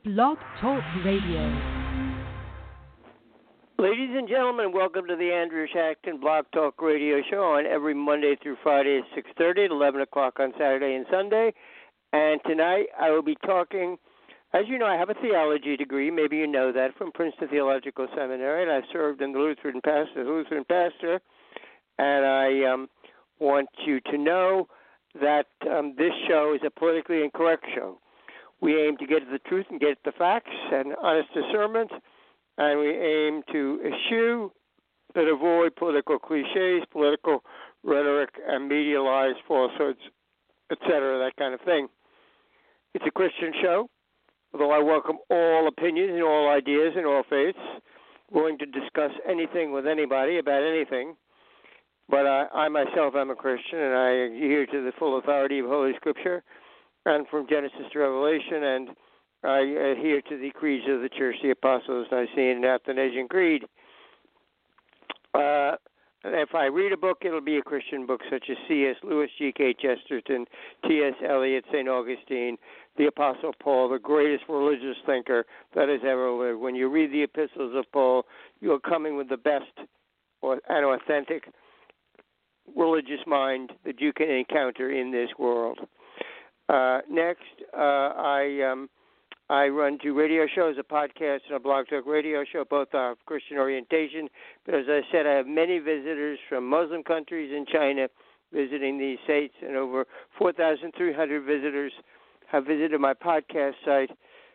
Blog Talk Radio. Ladies and gentlemen, welcome to the Andrew Shackton Blog Talk Radio Show on every Monday through Friday at 6:30 at 11 o'clock on Saturday and Sunday. And tonight I will be talking, as you know, I have a theology degree. Maybe you know that, from Princeton Theological Seminary, and I've served in the Lutheran pastor. And I want you to know that this show is a politically incorrect show. We aim to get at the truth and get at the facts and honest discernment, and we aim to eschew that avoid political cliches, political rhetoric, and media lies, falsehoods, etc., that kind of thing. It's a Christian show, although I welcome all opinions and all ideas and all faiths, willing to discuss anything with anybody about anything. But I myself am a Christian, and I adhere to the full authority of Holy Scripture, and from Genesis to Revelation, and I adhere to the creeds of the Church, the Apostles, Nicene, and Athanasian Creed. And if I read a book, it'll be a Christian book, such as C.S. Lewis, G.K. Chesterton, T.S. Eliot, St. Augustine, the Apostle Paul, the greatest religious thinker that has ever lived. When you read the epistles of Paul, you are coming with the best and authentic religious mind that you can encounter in this world. Next, I run two radio shows, a podcast and a Blog Talk radio show, both are of Christian orientation. But as I said, I have many visitors from Muslim countries and China visiting these sites, and over 4,300 visitors have visited my podcast site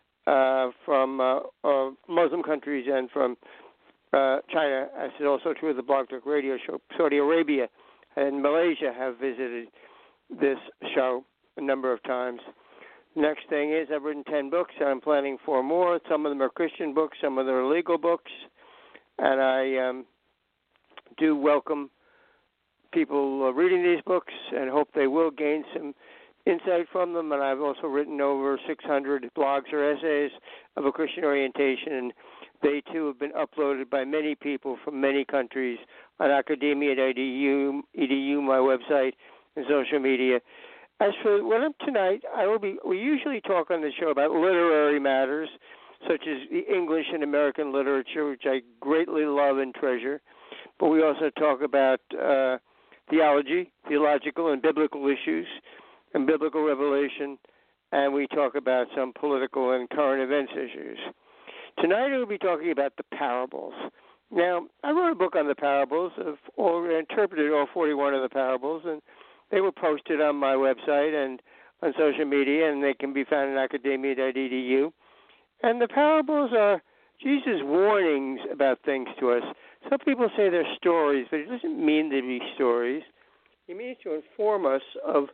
from Muslim countries and from China. As is also true of the Blog Talk radio show. Saudi Arabia and Malaysia have visited this show a number of times. Next thing is I've written 10 books, and I'm planning 4 more. Some of them are Christian books, some of them are legal books, and I do welcome people reading these books and hope they will gain some insight from them. And I've also written over 600 blogs or essays of a Christian orientation, and they too have been uploaded by many people from many countries on academia.edu, my website, and social media. As for tonight, we usually talk on the show about literary matters, such as the English and American literature, which I greatly love and treasure. But we also talk about theology, theological and biblical issues, and biblical revelation, and we talk about some political and current events issues. Tonight we'll be talking about the parables. Now, I wrote a book on the parables, interpreted all 41 of the parables, and they were posted on my website and on social media, and they can be found in academia.edu. And the parables are Jesus' warnings about things to us. Some people say they're stories, but it doesn't mean to be stories. It means to inform us of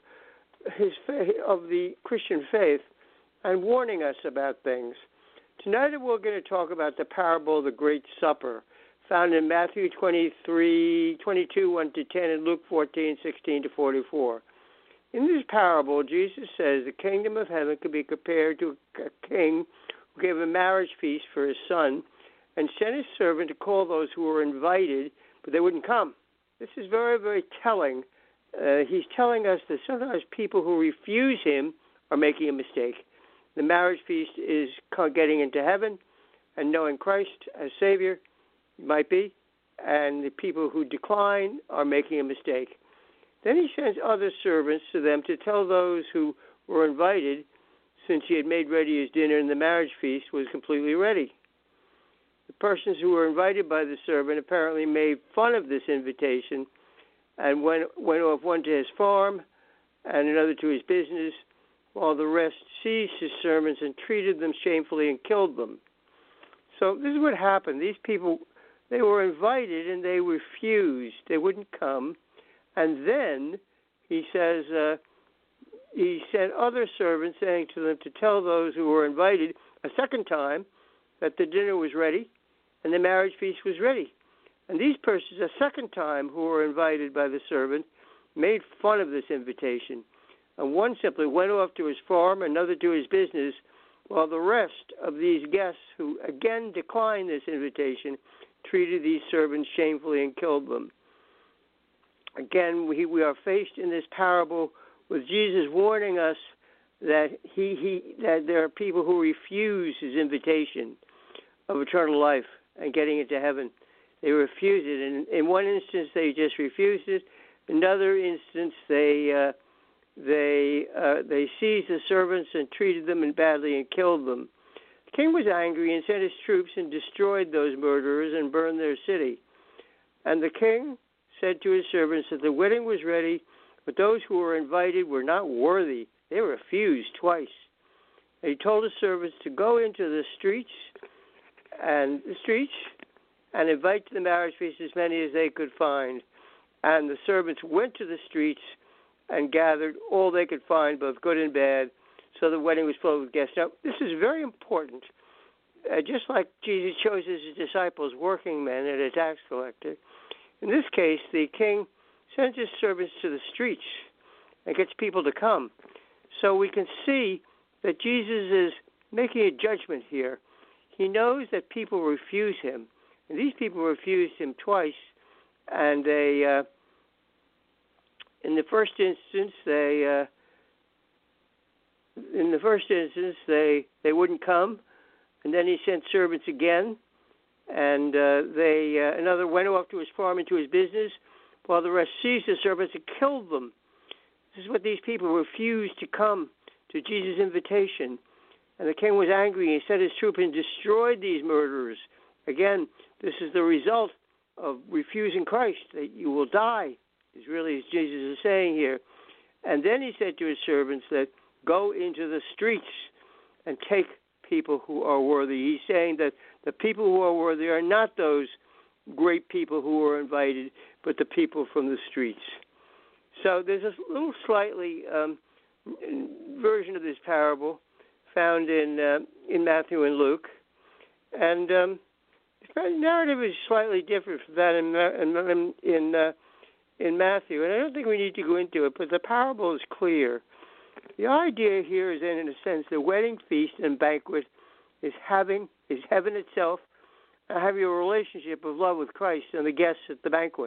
the Christian faith and warning us about things. Tonight we're going to talk about the parable of the Great Supper, found in Matthew 23, 22, 1-10, and Luke 14, 16-44. In this parable, Jesus says the kingdom of heaven could be compared to a king who gave a marriage feast for his son and sent his servant to call those who were invited, but they wouldn't come. This is very, very telling. He's telling us that sometimes people who refuse him are making a mistake. The marriage feast is getting into heaven and knowing Christ as Savior, might be, and the people who decline are making a mistake. Then he sends other servants to them to tell those who were invited, since he had made ready his dinner and the marriage feast was completely ready. The persons who were invited by the servant apparently made fun of this invitation and went off, one to his farm and another to his business, while the rest seized his servants and treated them shamefully and killed them. So this is what happened. These people, they were invited and they refused. They wouldn't come. And then he says, he sent other servants saying to them to tell those who were invited a second time that the dinner was ready and the marriage feast was ready. And these persons, a second time, who were invited by the servant, made fun of this invitation. And one simply went off to his farm, another to his business, while the rest of these guests, who again declined this invitation, treated these servants shamefully and killed them. Again, we are faced in this parable with Jesus warning us that that there are people who refuse his invitation of eternal life and getting into heaven. They refuse it. And in one instance, they just refused it. Another instance, they seized the servants and treated them badly and killed them. The king was angry and sent his troops and destroyed those murderers and burned their city. And the king said to his servants that the wedding was ready, but those who were invited were not worthy. They refused twice. And he told his servants to go into the streets and invite to the marriage feast as many as they could find. And the servants went to the streets and gathered all they could find, both good and bad, so the wedding was filled with guests. Now, this is very important. Just like Jesus chose his disciples, working men and a tax collector, in this case, the king sends his servants to the streets and gets people to come. So we can see that Jesus is making a judgment here. He knows that people refuse him, and these people refused him twice, and they, in the first instance, they wouldn't come, and then he sent servants again, and another went off to his farm and to his business, while the rest seized the servants and killed them. This is what these people refused to come to Jesus' invitation. And the king was angry and sent his troops and destroyed these murderers. Again, this is the result of refusing Christ, that you will die, is really as Jesus is saying here. And then he said to his servants that go into the streets and take people who are worthy. He's saying that the people who are worthy are not those great people who were invited, but the people from the streets. So there's a little slightly version of this parable found in Matthew and Luke, and the narrative is slightly different from that in Matthew, and I don't think we need to go into it, but the parable is clear. The idea here is, in a sense, the wedding feast and banquet is heaven itself, having a relationship of love with Christ and the guests at the banquet.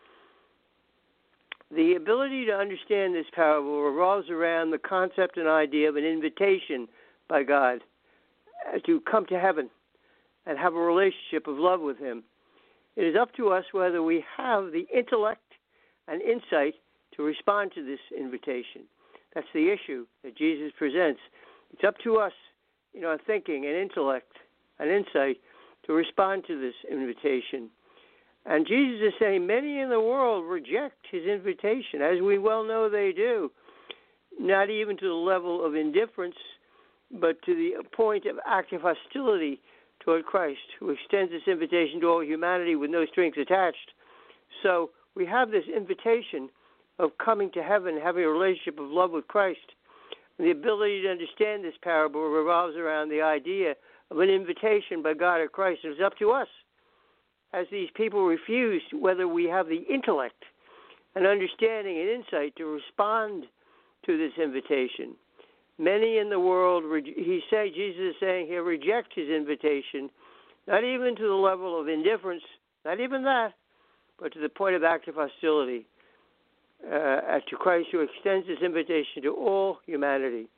The ability to understand this parable revolves around the concept and idea of an invitation by God to come to heaven and have a relationship of love with him. It is up to us whether we have the intellect and insight to respond to this invitation. That's the issue that Jesus presents. It's up to us, in our thinking and intellect and insight, to respond to this invitation. And Jesus is saying many in the world reject his invitation, as we well know they do, not even to the level of indifference, but to the point of active hostility toward Christ, who extends this invitation to all humanity with no strings attached. So we have this invitation of coming to heaven, having a relationship of love with Christ. And the ability to understand this parable revolves around the idea of an invitation by God or Christ. It's up to us, as these people refused, whether we have the intellect and understanding and insight to respond to this invitation. Many in the world, Jesus is saying here, reject his invitation, not even to the level of indifference, not even that, but to the point of active hostility to Christ, who extends his invitation to all humanity.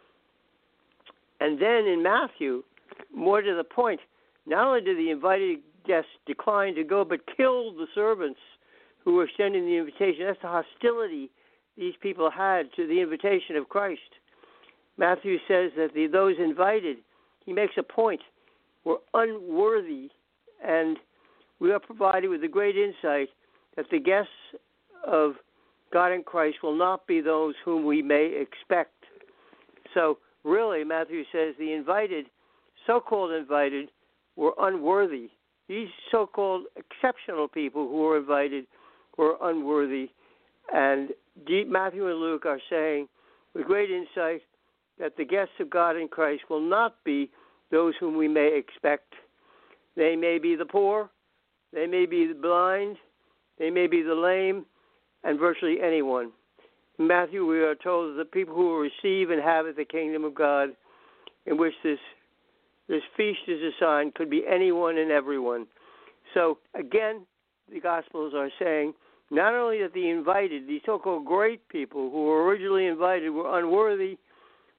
And then in Matthew, more to the point, not only did the invited guests decline to go, but killed the servants who were extending the invitation. That's the hostility these people had to the invitation of Christ. Matthew says that those invited, he makes a point, were unworthy, and we are provided with the great insight that the guests of God and Christ will not be those whom we may expect. So really, Matthew says the invited, so-called invited, were unworthy. These so-called exceptional people who were invited were unworthy. And Matthew and Luke are saying with great insight that the guests of God in Christ will not be those whom we may expect. They may be the poor, they may be the blind, they may be the lame, and virtually anyone. In Matthew, we are told that the people who will receive and inhabit the kingdom of God, in which this feast is assigned, could be anyone and everyone. So, again, the Gospels are saying not only that the invited, these so-called great people who were originally invited, were unworthy,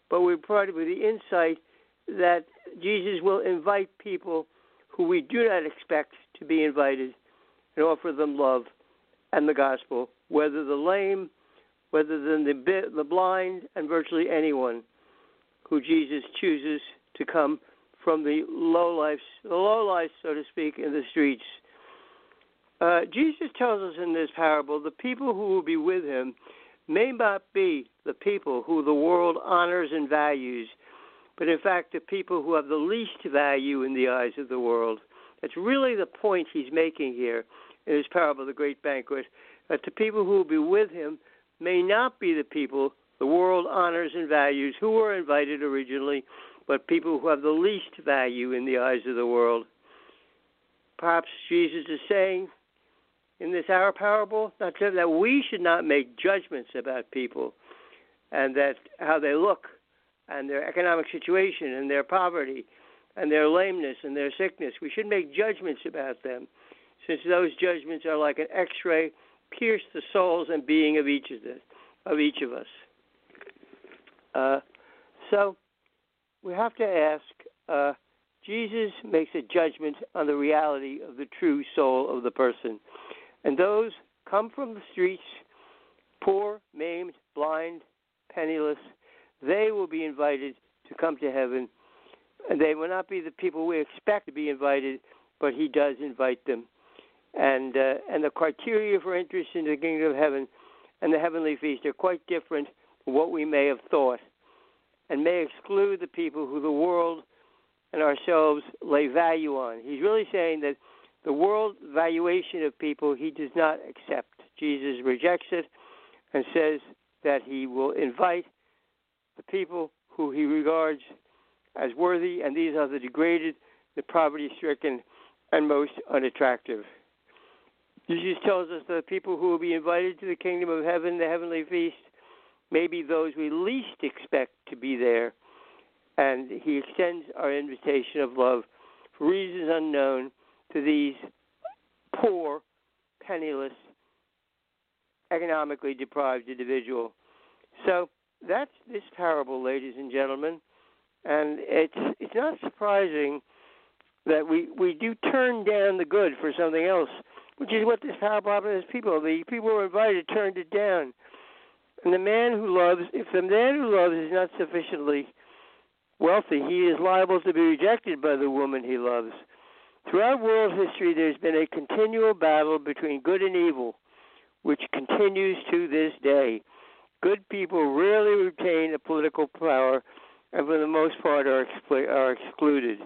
but we're provided with the insight that Jesus will invite people who we do not expect to be invited and offer them love and the gospel, whether the lame, whether the blind, and virtually anyone who Jesus chooses to come from the low life, so to speak, in the streets. Jesus tells us in this parable the people who will be with him may not be the people who the world honors and values, but in fact the people who have the least value in the eyes of the world. That's really the point he's making here in his parable, The Great Banquet, that the people who will be with him may not be the people the world honors and values who were invited originally, but people who have the least value in the eyes of the world. Perhaps Jesus is saying in this our parable that we should not make judgments about people and that how they look and their economic situation and their poverty and their lameness and their sickness. We should make judgments about them, since those judgments are like an X-ray, pierce the souls and being of each of us. So we have to ask, Jesus makes a judgment on the reality of the true soul of the person. And those come from the streets, poor, maimed, blind, penniless, they will be invited to come to heaven. And they will not be the people we expect to be invited, but he does invite them. And the criteria for interest in the kingdom of heaven and the heavenly feast are quite different from what we may have thought, and may exclude the people who the world and ourselves lay value on. He's really saying that the world valuation of people he does not accept. Jesus rejects it and says that he will invite the people who he regards as worthy, and these are the degraded, the poverty-stricken, and most unattractive. Jesus tells us that the people who will be invited to the kingdom of heaven, the heavenly feast, may be those we least expect to be there, and he extends our invitation of love for reasons unknown to these poor, penniless, economically deprived individual. So that's this parable, ladies and gentlemen, and it's not surprising that we do turn down the good for something else, which is what this parable happens to people. The people who were invited turned it down. And the man who loves, if the man who loves is not sufficiently wealthy, he is liable to be rejected by the woman he loves. Throughout world history, there's been a continual battle between good and evil, which continues to this day. Good people rarely retain a political power, and for the most part are excluded.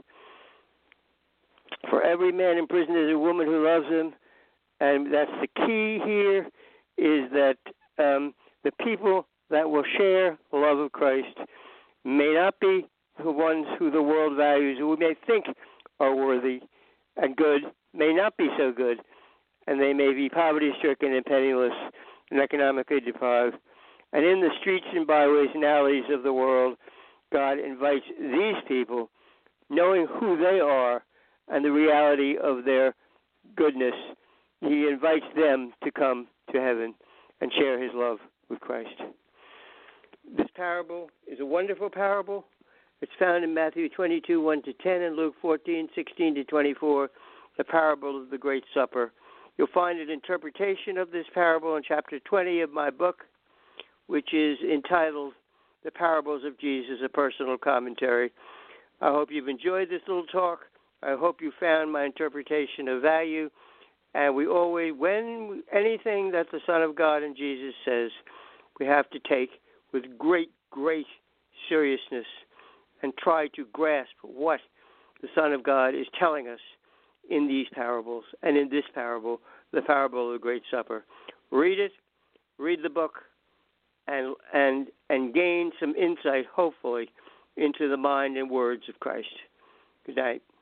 For every man in prison, there's a woman who loves him, and that's the key here, is that the people that will share the love of Christ may not be the ones who the world values, who we may think are worthy and good, may not be so good, and they may be poverty-stricken and penniless and economically deprived. And in the streets and byways and alleys of the world, God invites these people, knowing who they are and the reality of their goodness, he invites them to come to heaven and share his love with Christ. This parable is a wonderful parable. It's found in Matthew 22, 1-10, and Luke 14, 16-24, the parable of the Great Supper. You'll find an interpretation of this parable in chapter 20 of my book, which is entitled The Parables of Jesus, a Personal Commentary. I hope you've enjoyed this little talk. I hope you found my interpretation of value. And we always, anything that the Son of God and Jesus says, we have to take with great, great seriousness and try to grasp what the Son of God is telling us in these parables, and in this parable, the parable of the Great Supper. Read it, read the book, and gain some insight, hopefully, into the mind and words of Christ. Good night.